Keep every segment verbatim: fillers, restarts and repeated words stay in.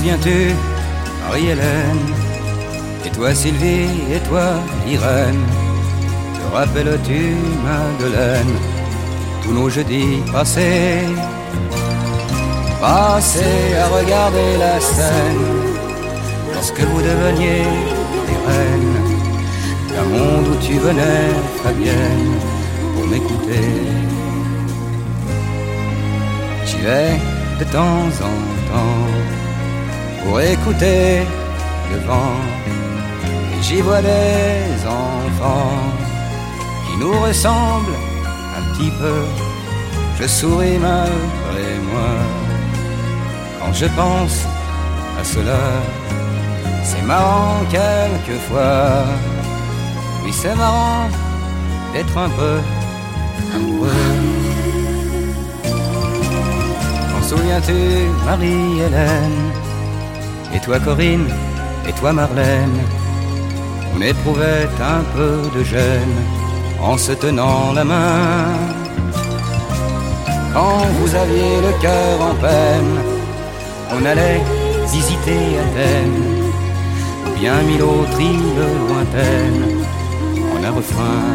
souviens-tu, Marie-Hélène? Et toi Sylvie, et toi Irène? Te rappelles-tu, Madeleine, tous nos jeudis passés, passés à regarder la scène, lorsque vous deveniez des reines d'un monde où tu venais, Fabienne, pour m'écouter. J'y vais de temps en temps pour écouter le vent, et j'y vois des enfants qui nous ressemblent un petit peu. Je souris malgré moi quand je pense à cela. C'est marrant quelquefois, oui c'est marrant d'être un peu amoureux. T'en souviens-tu, Marie-Hélène? Et toi Corinne, et toi Marlène? On éprouvait un peu de gêne en se tenant la main. Quand vous aviez le cœur en peine, on allait visiter Athènes, ou bien mille autres îles lointaines, en un refrain.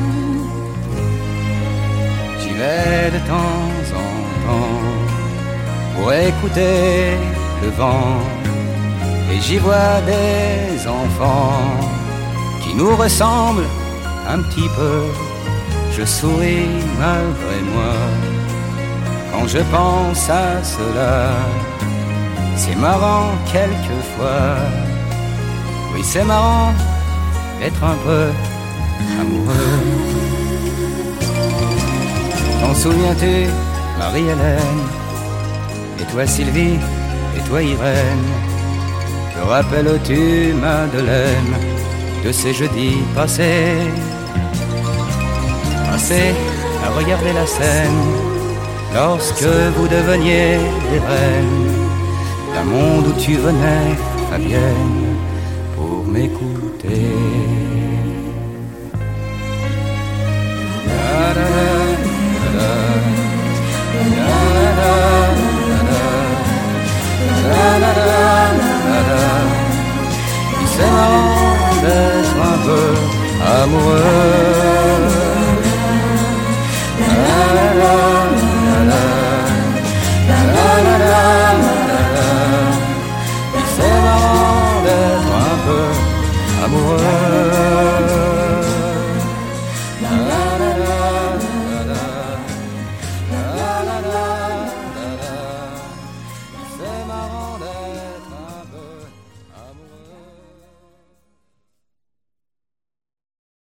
J'y vais de temps en temps pour écouter le vent, et j'y vois des enfants qui nous ressemblent un petit peu. Je souris malgré moi quand je pense à cela. C'est marrant quelquefois, oui c'est marrant d'être un peu amoureux. T'en souviens-tu, Marie-Hélène? Et toi Sylvie, et toi Irène? Te rappelles-tu, Madeleine, de ces jeudis passés, passés à regarder la scène, lorsque vous deveniez des reines d'un monde où tu venais, Fabienne, pour m'écouter. La, la, la, la, la, la, la, la, la. C'est marrant d'être un peu amoureux.